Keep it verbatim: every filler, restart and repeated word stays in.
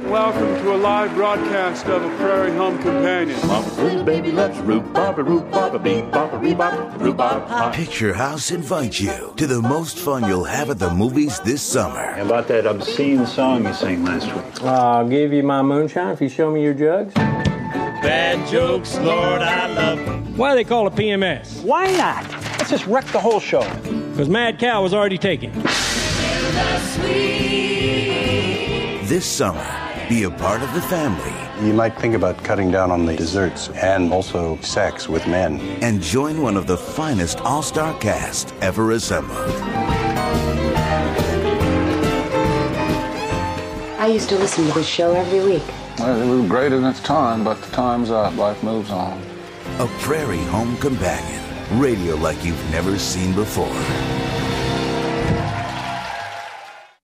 Welcome to a live broadcast of A Prairie Home Companion. Mama's little baby loves rhubarb, rhubarb, bebop, rhubarb, rhubarb pie. Picture House invites you to the most fun you'll have at the movies this summer. How about that obscene song you sang last week? I'll give you my moonshine if you show me your jugs. Bad jokes, Lord, I love them. Why do they call it P M S? Why not? Let's just wreck the whole show. Because Mad Cow was already taken. This summer, be a part of the family. You might think about cutting down on the desserts and also sex with men. And join one of the finest all-star cast ever assembled. I used to listen to this show every week. Well, it was great in its time, but the time's up. Life moves on. A Prairie Home Companion. Radio like you've never seen before.